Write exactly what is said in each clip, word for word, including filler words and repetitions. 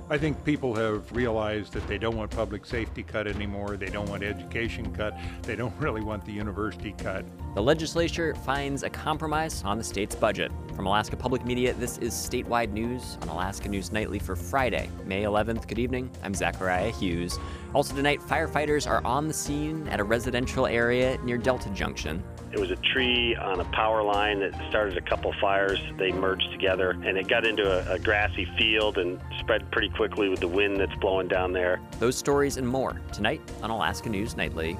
I think people have realized that they don't want public safety cut anymore. They don't want education cut. They don't really want the university cut. The legislature finds a compromise on the state's budget. From Alaska Public Media, this is Statewide News on Alaska News Nightly for Friday, May eleventh. Good evening. I'm Zachariah Hughes. Also tonight, firefighters are on the scene at a residential area near Delta Junction. It was a tree on a power line that started a couple fires. They merged together, and it got into a, a grassy field and spread pretty quickly with the wind that's blowing down there. Those stories and more tonight on Alaska News Nightly.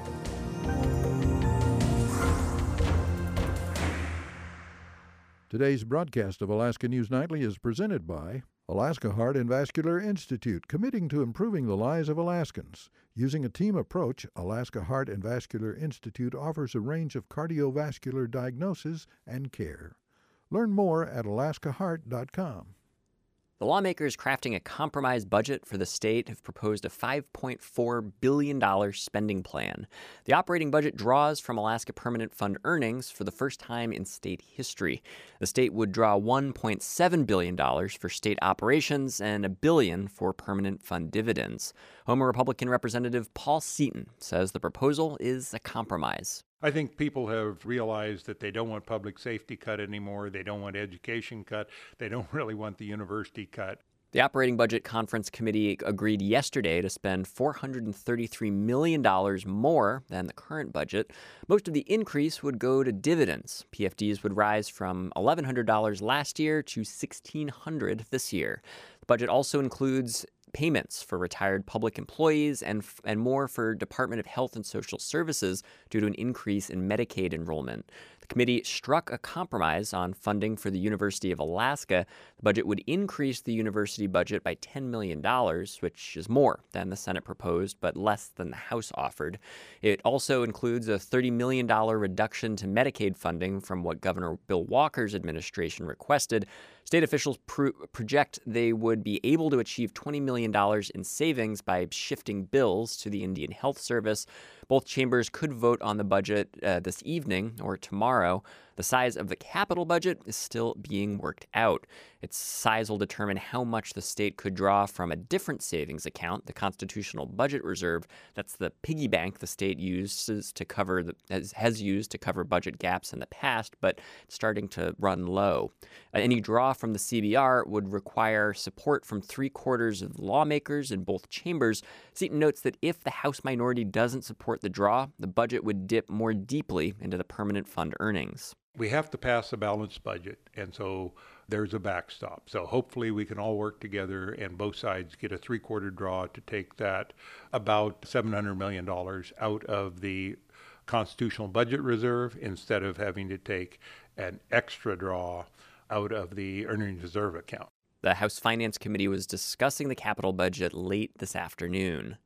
Today's broadcast of Alaska News Nightly is presented by Alaska Heart and Vascular Institute, committing to improving the lives of Alaskans. Using a team approach, Alaska Heart and Vascular Institute offers a range of cardiovascular diagnosis and care. Learn more at alaska heart dot com. The lawmakers crafting a compromise budget for the state have proposed a five point four billion dollars spending plan. The operating budget draws from Alaska Permanent Fund earnings for the first time in state history. The state would draw one point seven billion dollars for state operations and a billion dollars for permanent fund dividends. Homer Republican Representative Paul Seaton says the proposal is a compromise. I think people have realized that they don't want public safety cut anymore. They don't want education cut. They don't really want the university cut. The Operating Budget Conference Committee agreed yesterday to spend four hundred thirty-three million dollars more than the current budget. Most of the increase would go to dividends. P F Ds would rise from eleven hundred dollars last year to sixteen hundred dollars this year. The budget also includes payments for retired public employees and and more for Department of Health and Social Services due to an increase in Medicaid enrollment. The committee struck a compromise on funding for the University of Alaska. The budget would increase the university budget by ten million dollars, which is more than the Senate proposed, but less than the House offered. It also includes a thirty million dollars reduction to Medicaid funding from what Governor Bill Walker's administration requested. State officials pro- project they would be able to achieve twenty million dollars in savings by shifting bills to the Indian Health Service. Both chambers could vote on the budget uh, this evening or tomorrow. The size of the capital budget is still being worked out. Its size will determine how much the state could draw from a different savings account, the Constitutional Budget Reserve. That's the piggy bank the state uses to cover the, has, has used to cover budget gaps in the past, but it's starting to run low. Uh, any draw from the C B R would require support from three quarters of lawmakers in both chambers. Seaton notes that if the House minority doesn't support the draw, the budget would dip more deeply into the permanent fund earnings. We have to pass a balanced budget, and so there's a backstop. So hopefully we can all work together and both sides get a three-quarter draw to take that about seven hundred million dollars out of the Constitutional Budget Reserve instead of having to take an extra draw out of the Earnings Reserve account. The House Finance Committee was discussing the capital budget late this afternoon.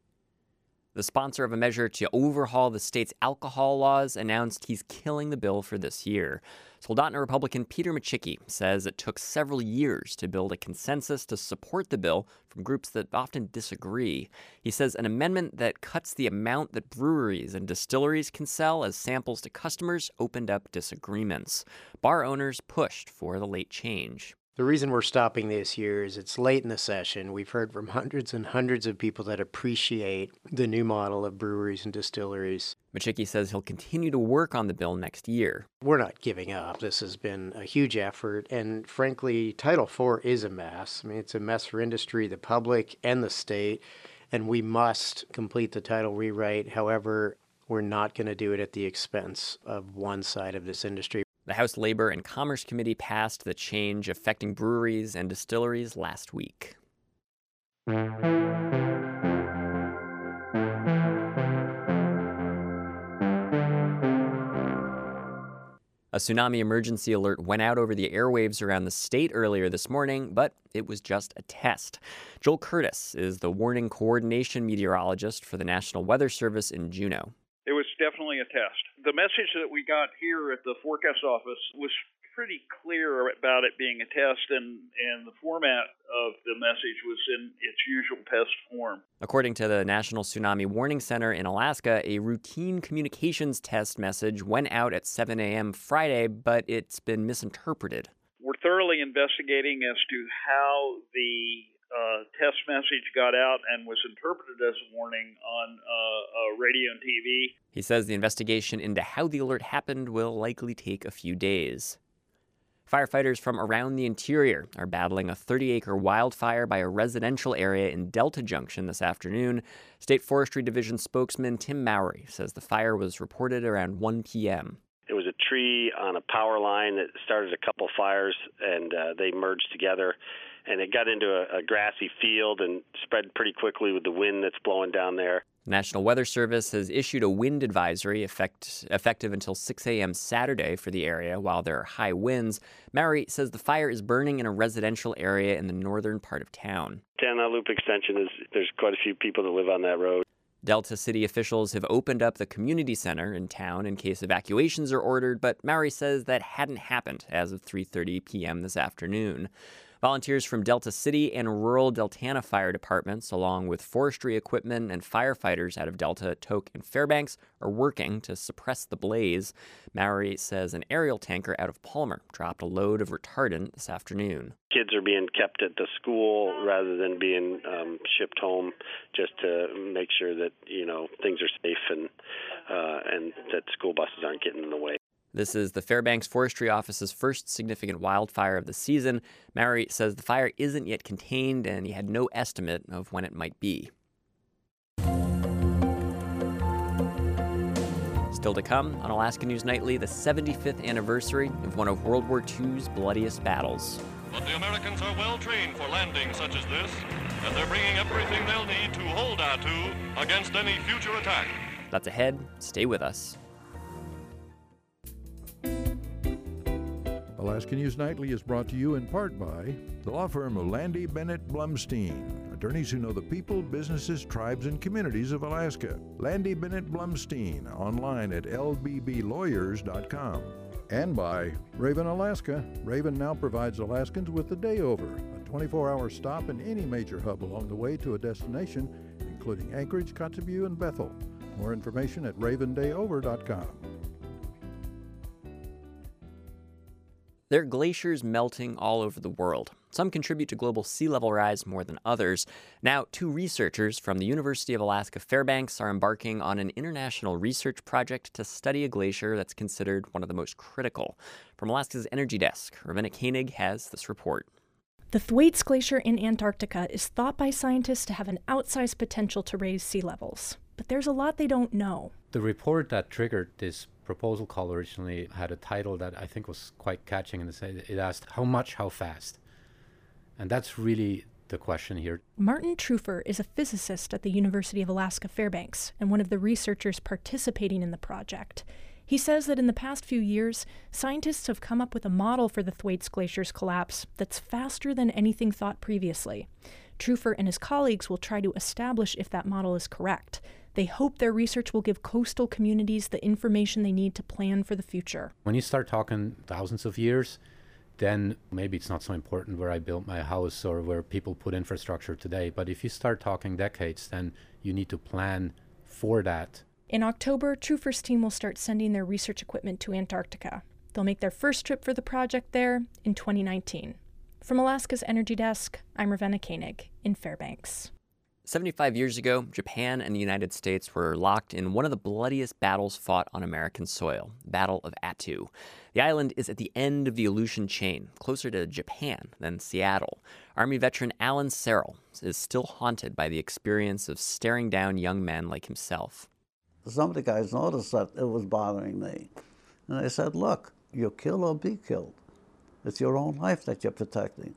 The sponsor of a measure to overhaul the state's alcohol laws announced he's killing the bill for this year. Soldotna Republican Peter Micciche says it took several years to build a consensus to support the bill from groups that often disagree. He says an amendment that cuts the amount that breweries and distilleries can sell as samples to customers opened up disagreements. Bar owners pushed for the late change. The reason we're stopping this year is it's late in the session. We've heard from hundreds and hundreds of people that appreciate the new model of breweries and distilleries. Micciche says he'll continue to work on the bill next year. We're not giving up. This has been a huge effort, and frankly, Title four is a mess. I mean, it's a mess for industry, the public, and the state, and we must complete the title rewrite. However, we're not going to do it at the expense of one side of this industry. The House Labor and Commerce Committee passed the change affecting breweries and distilleries last week. A tsunami emergency alert went out over the airwaves around the state earlier this morning, but it was just a test. Joel Curtis is the warning coordination meteorologist for the National Weather Service in Juneau. It was definitely a test. The message that we got here at the forecast office was pretty clear about it being a test, and, and the format of the message was in its usual test form. According to the National Tsunami Warning Center in Alaska, a routine communications test message went out at seven a.m. Friday, but it's been misinterpreted. We're thoroughly investigating as to how the uh, test message got out and was interpreted as a warning on uh, uh, radio and T V. He says the investigation into how the alert happened will likely take a few days. Firefighters from around the interior are battling a thirty-acre wildfire by a residential area in Delta Junction this afternoon. State Forestry Division spokesman Tim Mowry says the fire was reported around one p.m. It was a tree on a power line that started a couple fires, and uh, they merged together. And it got into a, a grassy field and spread pretty quickly with the wind that's blowing down there. The National Weather Service has issued a wind advisory effect, effective until six a.m. Saturday for the area while there are high winds. Mowry says the fire is burning in a residential area in the northern part of town. Tanana Loop Extension, is there's quite a few people that live on that road. Delta City officials have opened up the community center in town in case evacuations are ordered, but Mowry says that hadn't happened as of three thirty p.m. this afternoon. Volunteers from Delta City and rural Deltana fire departments, along with forestry equipment and firefighters out of Delta, Tok, and Fairbanks, are working to suppress the blaze. Mowry says an aerial tanker out of Palmer dropped a load of retardant this afternoon. Kids are being kept at the school rather than being um, shipped home, just to make sure that, you know, things are safe and uh, and that school buses aren't getting in the way. This is the Fairbanks Forestry Office's first significant wildfire of the season. Mowry says the fire isn't yet contained, and he had no estimate of when it might be. Still to come on Alaska News Nightly, the seventy-fifth anniversary of one of World War Two's bloodiest battles. But the Americans are well trained for landings such as this, and they're bringing everything they'll need to hold Attu against any future attack. That's ahead. Stay with us. Alaska News Nightly is brought to you in part by the law firm of Landy Bennett Blumstein, attorneys who know the people, businesses, tribes, and communities of Alaska. Landy Bennett Blumstein, online at l b b lawyers dot com. And by Raven Alaska. Raven now provides Alaskans with the Day Over, a twenty-four hour stop in any major hub along the way to a destination, including Anchorage, Kotzebue, and Bethel. More information at raven day over dot com. There are glaciers melting all over the world. Some contribute to global sea level rise more than others. Now, two researchers from the University of Alaska Fairbanks are embarking on an international research project to study a glacier that's considered one of the most critical. From Alaska's Energy Desk, Ravenna Koenig has this report. The Thwaites Glacier in Antarctica is thought by scientists to have an outsized potential to raise sea levels. But there's a lot they don't know. The report that triggered this proposal call originally had a title that I think was quite catching, and it asked, how much, how fast? And that's really the question here. Martin Trufer is a physicist at the University of Alaska Fairbanks and one of the researchers participating in the project. He says that in the past few years, scientists have come up with a model for the Thwaites Glacier's collapse that's faster than anything thought previously. Trufer and his colleagues will try to establish if that model is correct. They hope their research will give coastal communities the information they need to plan for the future. When you start talking thousands of years, then maybe it's not so important where I built my house or where people put infrastructure today. But if you start talking decades, then you need to plan for that. In October, Trufer's team will start sending their research equipment to Antarctica. They'll make their first trip for the project there in twenty nineteen. From Alaska's Energy Desk, I'm Ravenna Koenig in Fairbanks. seventy-five years ago, Japan and the United States were locked in one of the bloodiest battles fought on American soil, the Battle of Attu. The island is at the end of the Aleutian chain, closer to Japan than Seattle. Army veteran Alan Serrell is still haunted by the experience of staring down young men like himself. Some of the guys noticed that it was bothering me. And I said, look, you kill or be killed. It's your own life that you're protecting.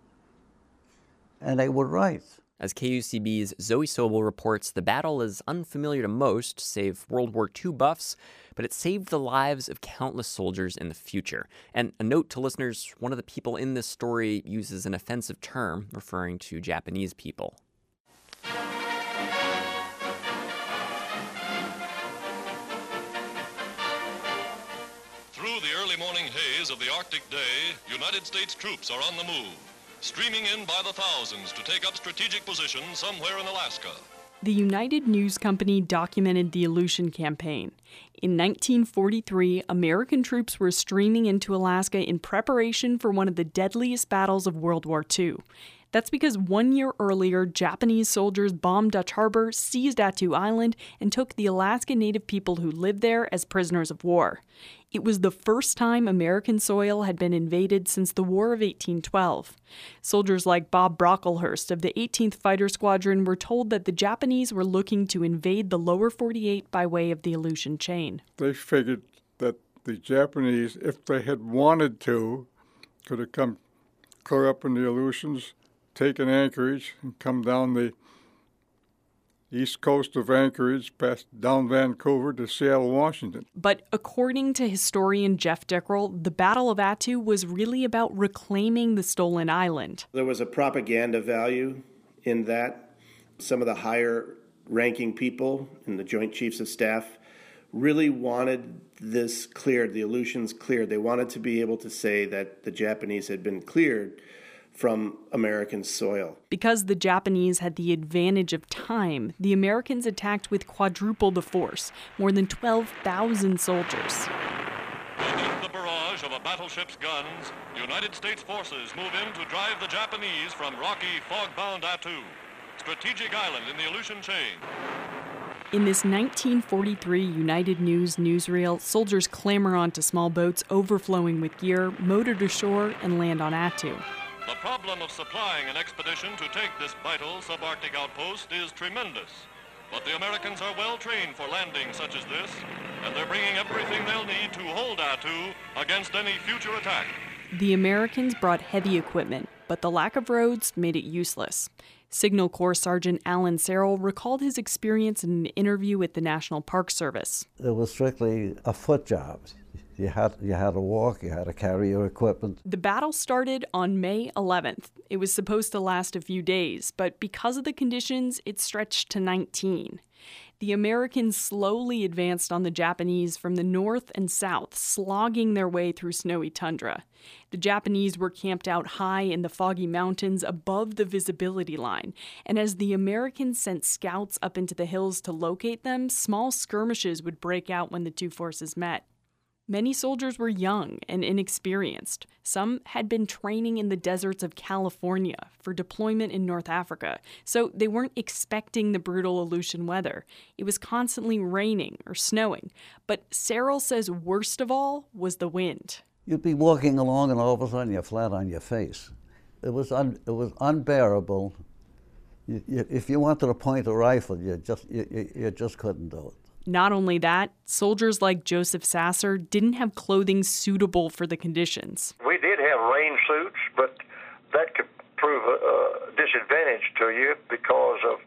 And they were right. As K U C B's Zoe Sobel reports, the battle is unfamiliar to most, save World War Two buffs, but it saved the lives of countless soldiers in the future. And a note to listeners, one of the people in this story uses an offensive term referring to Japanese people. Through the early morning haze of the Arctic day, United States troops are on the move, streaming in by the thousands to take up strategic positions somewhere in Alaska. The United News Company documented the Aleutian Campaign. In nineteen forty-three, American troops were streaming into Alaska in preparation for one of the deadliest battles of World War Two. That's because one year earlier, Japanese soldiers bombed Dutch Harbor, seized Attu Island, and took the Alaska Native people who lived there as prisoners of war. It was the first time American soil had been invaded since the War of eighteen twelve. Soldiers like Bob Brocklehurst of the eighteenth Fighter Squadron were told that the Japanese were looking to invade the lower forty-eight by way of the Aleutian Chain. They figured that the Japanese, if they had wanted to, could have come clear up in the Aleutians, taken Anchorage, and come down the east coast of Anchorage, past down Vancouver to Seattle, Washington. But according to historian Jeff Dickrell, the Battle of Attu was really about reclaiming the stolen island. There was a propaganda value in that. Some of the higher-ranking people and the Joint Chiefs of Staff really wanted this cleared, the Aleutians cleared. They wanted to be able to say that the Japanese had been cleared from American soil. Because the Japanese had the advantage of time, the Americans attacked with quadruple the force, more than twelve thousand soldiers. Beneath the barrage of a battleship's guns, United States forces move in to drive the Japanese from rocky, fog-bound Attu, strategic island in the Aleutian Chain. In this nineteen forty-three United News newsreel, soldiers clamber onto small boats overflowing with gear, motor to shore, and land on Attu. The problem of supplying an expedition to take this vital subarctic outpost is tremendous. But the Americans are well trained for landing such as this, and they're bringing everything they'll need to hold Attu against any future attack. The Americans brought heavy equipment, but the lack of roads made it useless. Signal Corps Sergeant Alan Serrell recalled his experience in an interview with the National Park Service. It was strictly a foot job. You had, you had to walk, you had to carry your equipment. The battle started on May eleventh. It was supposed to last a few days, but because of the conditions, it stretched to nineteen. The Americans slowly advanced on the Japanese from the north and south, slogging their way through snowy tundra. The Japanese were camped out high in the foggy mountains above the visibility line, and as the Americans sent scouts up into the hills to locate them, small skirmishes would break out when the two forces met. Many soldiers were young and inexperienced. Some had been training in the deserts of California for deployment in North Africa, so they weren't expecting the brutal Aleutian weather. It was constantly raining or snowing. But Serrell says worst of all was the wind. You'd be walking along and all of a sudden you're flat on your face. It was un, it was unbearable. You, you, if you wanted to point a rifle, you just you, you, you just couldn't do it. Not only that, soldiers like Joseph Sasser didn't have clothing suitable for the conditions. We did have rain suits, but that could prove a, a disadvantage to you because of,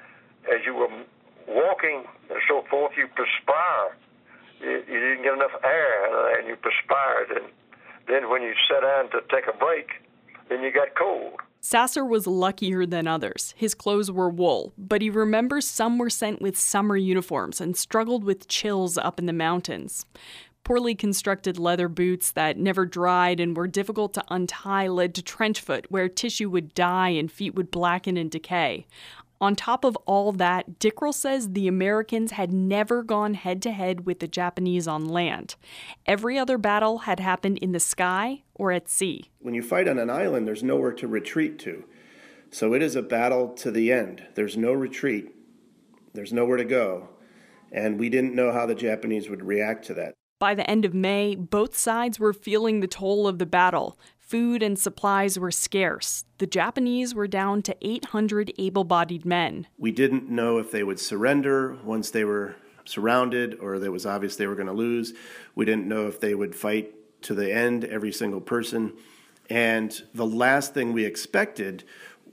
as you were walking and so forth, you perspire. You, you didn't get enough air, and you perspired. And then when you sat down to take a break, then you got cold. Sasser was luckier than others. His clothes were wool, but he remembers some were sent with summer uniforms and struggled with chills up in the mountains. Poorly constructed leather boots that never dried and were difficult to untie led to trench foot, where tissue would die and feet would blacken and decay. On top of all that, Dickrell says the Americans had never gone head-to-head with the Japanese on land. Every other battle had happened in the sky or at sea. When you fight on an island, there's nowhere to retreat to. So it is a battle to the end. There's no retreat. There's nowhere to go. And we didn't know how the Japanese would react to that. By the end of May, both sides were feeling the toll of the battle. Food and supplies were scarce. The Japanese were down to eight hundred able-bodied men. We didn't know if they would surrender once they were surrounded, or that it was obvious they were going to lose. We didn't know if they would fight to the end, every single person. And the last thing we expected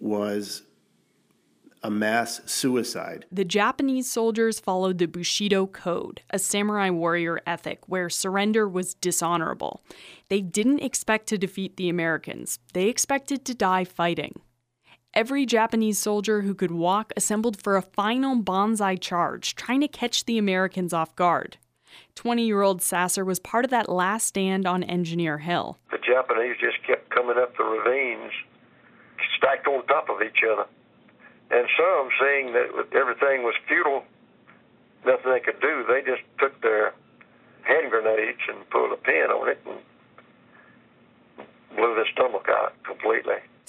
was a mass suicide. The Japanese soldiers followed the Bushido Code, a samurai warrior ethic where surrender was dishonorable. They didn't expect to defeat the Americans. They expected to die fighting. Every Japanese soldier who could walk assembled for a final banzai charge, trying to catch the Americans off guard. twenty-year-old Sasser was part of that last stand on Engineer Hill. The Japanese just kept coming up the ravines, stacked on top of each other. And some, seeing that everything was futile, nothing they could do, they just took their hand grenades and pulled a pin on it and blew the stomach out completely.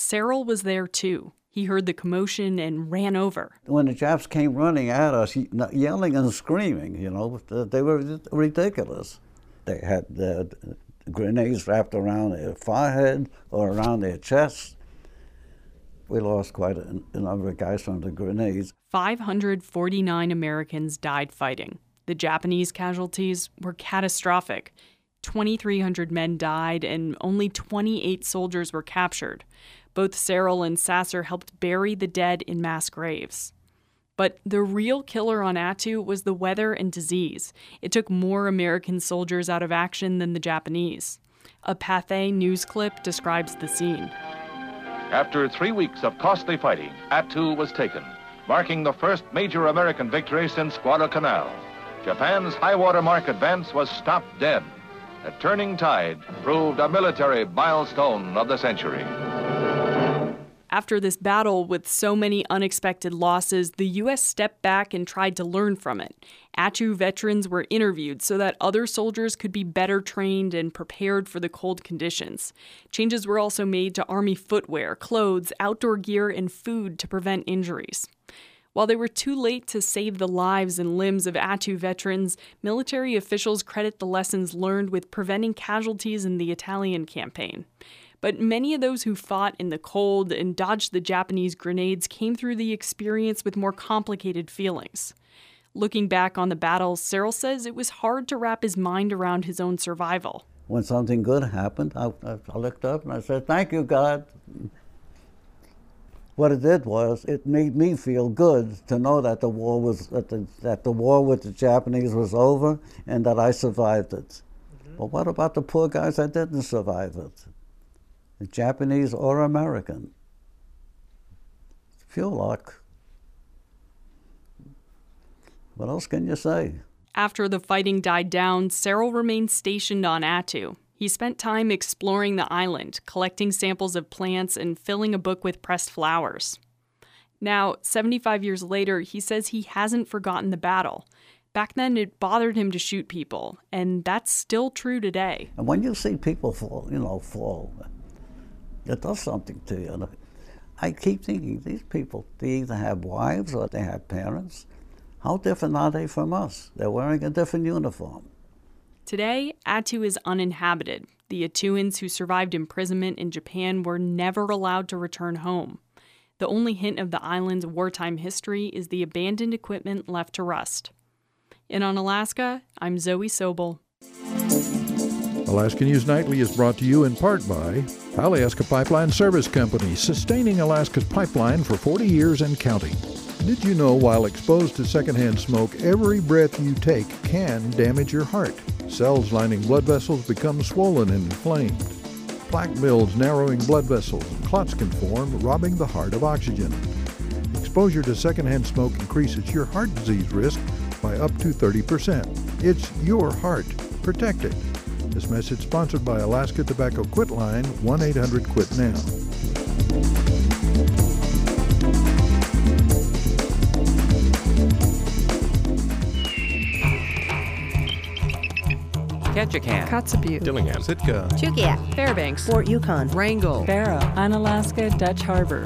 Cyril was there too. He heard the commotion and ran over. When the Japs came running at us, yelling and screaming, you know, they were ridiculous. They had the grenades wrapped around their forehead or around their chest. We lost quite a, a number of guys from the grenades. five hundred forty-nine Americans died fighting. The Japanese casualties were catastrophic. twenty-three hundred men died and only twenty-eight soldiers were captured. Both Cyril and Sasser helped bury the dead in mass graves. But the real killer on Attu was the weather and disease. It took more American soldiers out of action than the Japanese. A Pathé news clip describes the scene. After three weeks of costly fighting, Attu was taken, marking the first major American victory since Guadalcanal. Japan's high-water mark advance was stopped dead. A turning tide proved a military milestone of the century. After this battle with so many unexpected losses, the U S stepped back and tried to learn from it. Attu veterans were interviewed so that other soldiers could be better trained and prepared for the cold conditions. Changes were also made to Army footwear, clothes, outdoor gear, and food to prevent injuries. While they were too late to save the lives and limbs of Attu veterans, military officials credit the lessons learned with preventing casualties in the Italian campaign. But many of those who fought in the cold and dodged the Japanese grenades came through the experience with more complicated feelings. Looking back on the battle, Cyril says it was hard to wrap his mind around his own survival. When something good happened, I, I looked up and I said, "Thank you, God." What it did was, it made me feel good to know that the war was that the, that the war with the Japanese was over and that I survived it. Mm-hmm. But what about the poor guys that didn't survive it? The Japanese or American? Pure luck. What else can you say? After the fighting died down, Cyril remained stationed on Attu. He spent time exploring the island, collecting samples of plants and filling a book with pressed flowers. Now, seventy-five years later, he says he hasn't forgotten the battle. Back then, it bothered him to shoot people, and that's still true today. And when you see people fall, you know, fall, it does something to you. I keep thinking, these people, they either have wives or they have parents. How different are they from us? They're wearing a different uniform. Today, Attu is uninhabited. The Attuans who survived imprisonment in Japan were never allowed to return home. The only hint of the island's wartime history is the abandoned equipment left to rust. In On Alaska, I'm Zoe Sobel. Alaska News Nightly is brought to you in part by Alaska Pipeline Service Company, sustaining Alaska's pipeline for forty years and counting. Did you know while exposed to secondhand smoke, every breath you take can damage your heart? Cells lining blood vessels become swollen and inflamed. Plaque builds, narrowing blood vessels. Clots can form, robbing the heart of oxygen. Exposure to secondhand smoke increases your heart disease risk by up to thirty percent. It's your heart. Protect it. This message sponsored by Alaska Tobacco Quit Line, one eight hundred quit now. Ketchikan, Kotzebue, Dillingham, Sitka, Chugiak, Fairbanks, Fort Yukon, Wrangell, Barrow, Unalaska, Dutch Harbor,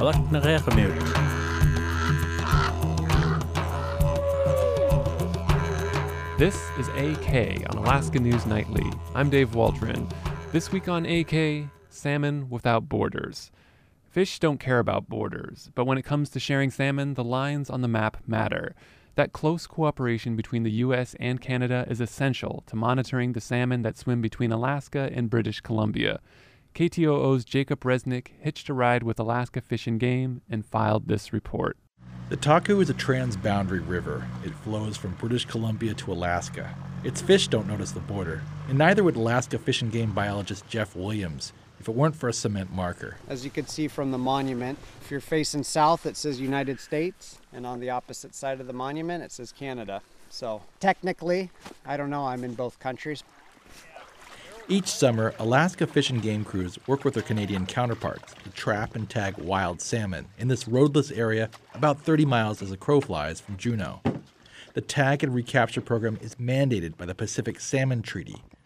This is A K on Alaska News Nightly. I'm Dave Waldron. This week on A K, salmon without borders. Fish don't care about borders, but when it comes to sharing salmon, the lines on the map matter. That close cooperation between the U S and Canada is essential to monitoring the salmon that swim between Alaska and British Columbia. K T O O's Jacob Resnick hitched a ride with Alaska Fish and Game and filed this report. The Taku is a transboundary river. It flows from British Columbia to Alaska. Its fish don't notice the border, and neither would Alaska Fish and Game biologist Jeff Williams if it weren't for a cement marker. As you can see from the monument, if you're facing south, it says United States, and on the opposite side of the monument, it says Canada. So technically, I don't know, I'm in both countries. Each summer, Alaska Fish and Game crews work with their Canadian counterparts to trap and tag wild salmon in this roadless area about thirty miles as a crow flies from Juneau. The tag and recapture program is mandated by the Pacific Salmon Treaty,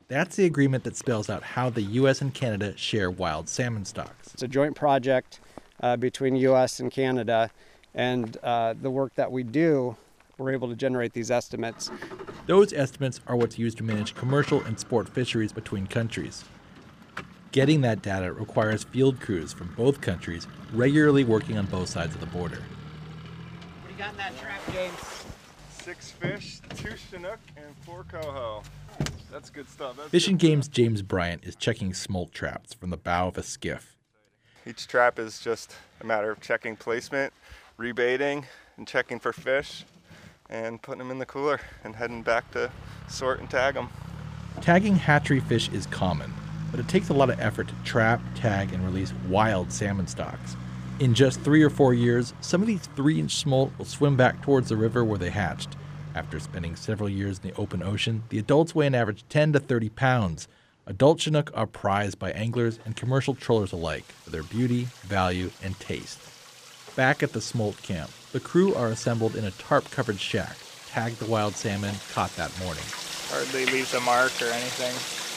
That's the agreement that spells out how the U S and Canada share wild salmon stocks. It's a joint project uh, between U S and Canada, and uh, the work that we do, we're able to generate these estimates. Those estimates are what's used to manage commercial and sport fisheries between countries. Getting that data requires field crews from both countries regularly working on both sides of the border. What do you got in that trap, James? Six fish, two Chinook, and four coho. That's good stuff. That's Fish and good Game's stuff. James Bryant is checking smolt traps from the bow of a skiff. Each trap is just a matter of checking placement, rebaiting, and checking for fish, and putting them in the cooler and heading back to sort and tag them. Tagging hatchery fish is common, but it takes a lot of effort to trap, tag, and release wild salmon stocks. In just three or four years, some of these three-inch smolt will swim back towards the river where they hatched. After spending several years in the open ocean, the adults weigh an average ten to thirty pounds. Adult Chinook are prized by anglers and commercial trollers alike for their beauty, value, and taste. Back at the smolt camp, the crew are assembled in a tarp-covered shack, tag the wild salmon caught that morning. Hardly leaves a mark or anything.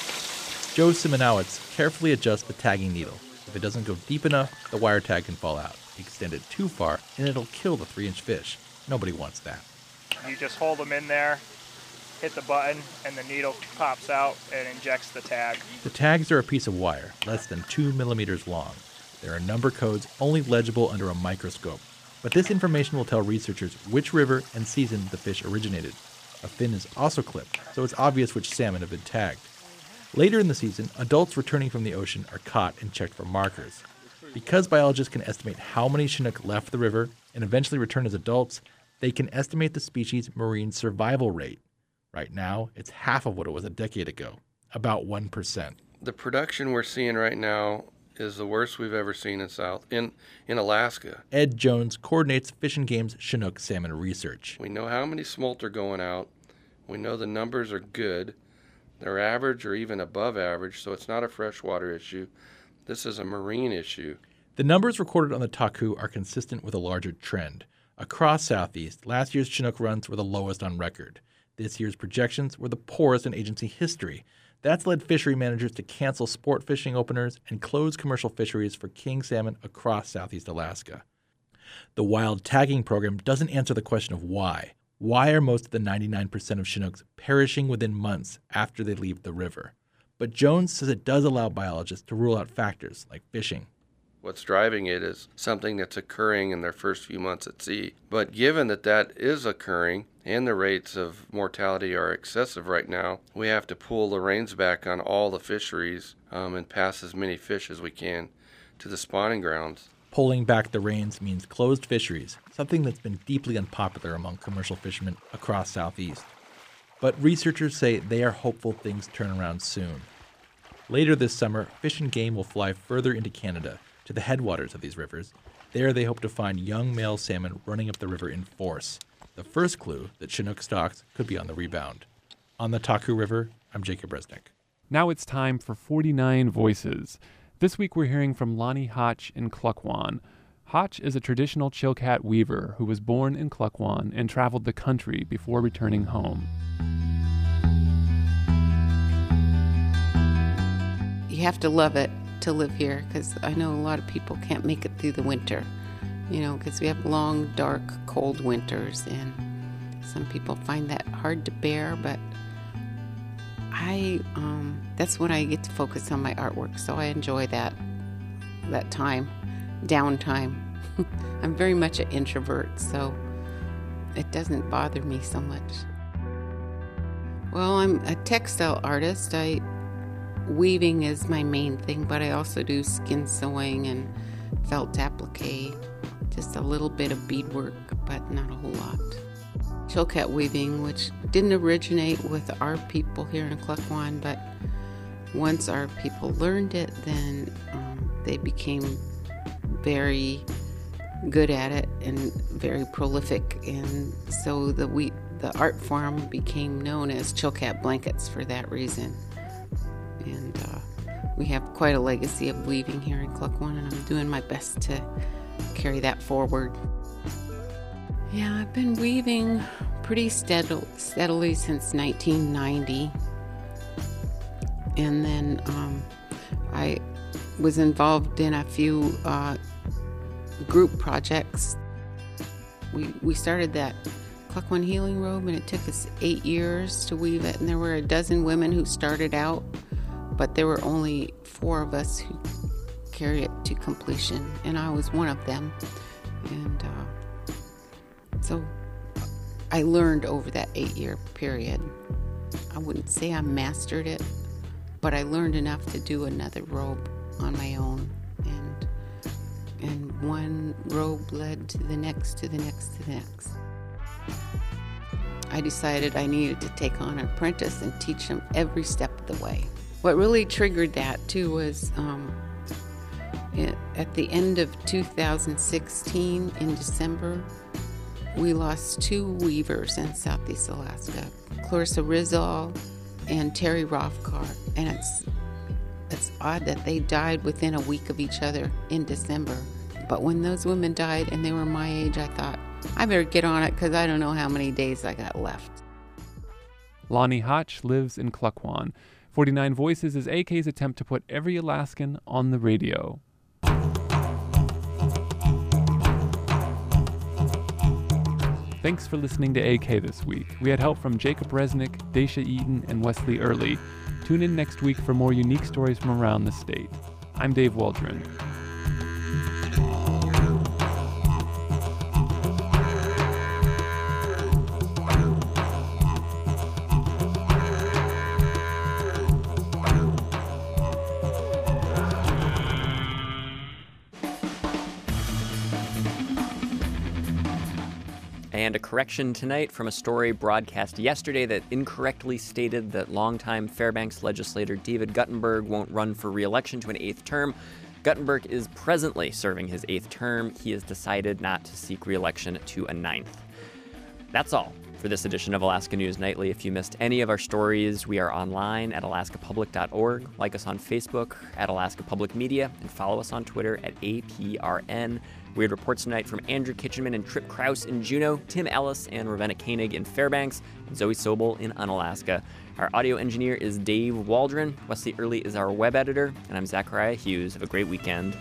Joe Simonowitz carefully adjusts the tagging needle. If it doesn't go deep enough, the wire tag can fall out. Extend it too far, and it'll kill the three-inch fish. Nobody wants that. You just hold them in there, hit the button, and the needle pops out and injects the tag. The tags are a piece of wire, less than two millimeters long. There are number codes only legible under a microscope. But this information will tell researchers which river and season the fish originated. A fin is also clipped, so it's obvious which salmon have been tagged. Later in the season, adults returning from the ocean are caught and checked for markers. Because biologists can estimate how many Chinook left the river and eventually return as adults, they can estimate the species' marine survival rate. Right now, it's half of what it was a decade ago, about one percent. The production we're seeing right now is the worst we've ever seen in South in, in Alaska. Ed Jones coordinates Fish and Game's Chinook salmon research. We know how many smolt are going out. We know the numbers are good. They're average or even above average, so it's not a freshwater issue. This is a marine issue. The numbers recorded on the Taku are consistent with a larger trend. Across Southeast, last year's Chinook runs were the lowest on record. This year's projections were the poorest in agency history. That's led fishery managers to cancel sport fishing openers and close commercial fisheries for king salmon across Southeast Alaska. The wild tagging program doesn't answer the question of why. Why are most of the ninety-nine percent of Chinooks perishing within months after they leave the river? But Jones says it does allow biologists to rule out factors like fishing. What's driving it is something that's occurring in their first few months at sea. But given that that is occurring and the rates of mortality are excessive right now, we have to pull the reins back on all the fisheries um, and pass as many fish as we can to the spawning grounds. Pulling back the reins means closed fisheries, something that's been deeply unpopular among commercial fishermen across Southeast. But researchers say they are hopeful things turn around soon. Later this summer, Fish and Game will fly further into Canada, to the headwaters of these rivers. There they hope to find young male salmon running up the river in force. The first clue that Chinook stocks could be on the rebound. On the Taku River, I'm Jacob Resnick. Now it's time for forty-nine Voices. This week we're hearing from Lonnie Hotch in Klukwan. Hotch is a traditional Chilkat weaver who was born in Klukwan and traveled the country before returning home. You have to love it to live here, because I know a lot of people can't make it through the winter, you know, because we have long, dark, cold winters, and some people find that hard to bear, but I, um, that's when I get to focus on my artwork, so I enjoy that, that time, downtime. I'm very much an introvert, so it doesn't bother me so much. Well, I'm a textile artist. I Weaving is my main thing, but I also do skin sewing and felt applique, just a little bit of beadwork, but not a whole lot. Chilkat weaving, which didn't originate with our people here in Klukwan, but once our people learned it, then um, they became very good at it and very prolific, and so the we the art form became known as Chilkat blankets for that reason. And uh, we have quite a legacy of weaving here in Klukwan, and I'm doing my best to carry that forward. Yeah, I've been weaving pretty steadily, steadily since nineteen ninety. And then um, I was involved in a few uh, group projects. We, we started that Klukwan Healing Robe, and it took us eight years to weave it. And there were a dozen women who started out, but there were only four of us who carried it to completion, and I was one of them. And uh, so I learned over that eight-year period. I wouldn't say I mastered it, but I learned enough to do another robe on my own. And and one robe led to the next, to the next, to the next. I decided I needed to take on an apprentice and teach them every step of the way. What really triggered that, too, was um, it, at the end of two thousand sixteen, in December, we lost two weavers in Southeast Alaska, Clarissa Rizal and Terry Rothkart. And it's, it's odd that they died within a week of each other in December. But when those women died and they were my age, I thought, I better get on it because I don't know how many days I got left. Lonnie Hotch lives in Klukwan. forty-nine Voices is A K's attempt to put every Alaskan on the radio. Thanks for listening to A K this week. We had help from Jacob Resnick, Daisha Eaton, and Wesley Early. Tune in next week for more unique stories from around the state. I'm Dave Waldron. And a correction tonight from a story broadcast yesterday that incorrectly stated that longtime Fairbanks legislator David Guttenberg won't run for re-election to an eighth term. Guttenberg is presently serving his eighth term. He has decided not to seek re-election to a ninth. That's all for this edition of Alaska News Nightly. If you missed any of our stories, we are online at alaska public dot org. Like us on Facebook at Alaska Public Media, and follow us on Twitter at A P R N. Weird reports tonight from Andrew Kitchenman and Trip Kraus in Juneau, Tim Ellis and Ravenna Koenig in Fairbanks, and Zoe Sobel in Unalaska. Our audio engineer is Dave Waldron. Wesley Early is our web editor, and I'm Zachariah Hughes. Have a great weekend.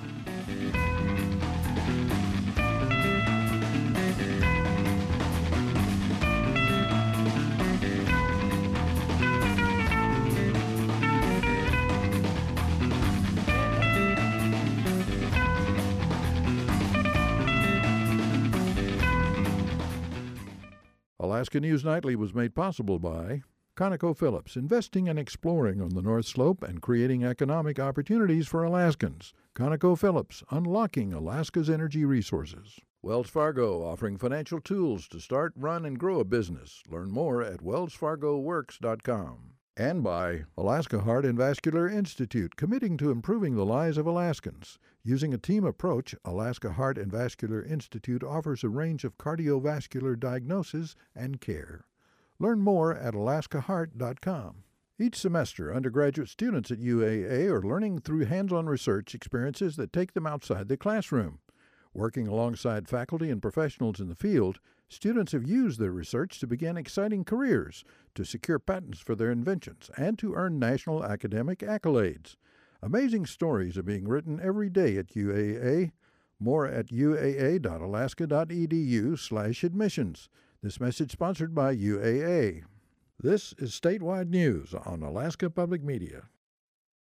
Alaska News Nightly was made possible by ConocoPhillips, investing and exploring on the North Slope and creating economic opportunities for Alaskans. ConocoPhillips, unlocking Alaska's energy resources. Wells Fargo, offering financial tools to start, run, and grow a business. Learn more at wells fargo works dot com. And by Alaska Heart and Vascular Institute, committing to improving the lives of Alaskans. Using a team approach, Alaska Heart and Vascular Institute offers a range of cardiovascular diagnosis and care. Learn more at alaska heart dot com. Each semester, undergraduate students at U A A are learning through hands-on research experiences that take them outside the classroom. Working alongside faculty and professionals in the field, students have used their research to begin exciting careers, to secure patents for their inventions, and to earn national academic accolades. Amazing stories are being written every day at U A A. More at u a a dot alaska dot e d u slash admissions. This message sponsored by U A A. This is Statewide News on Alaska Public Media.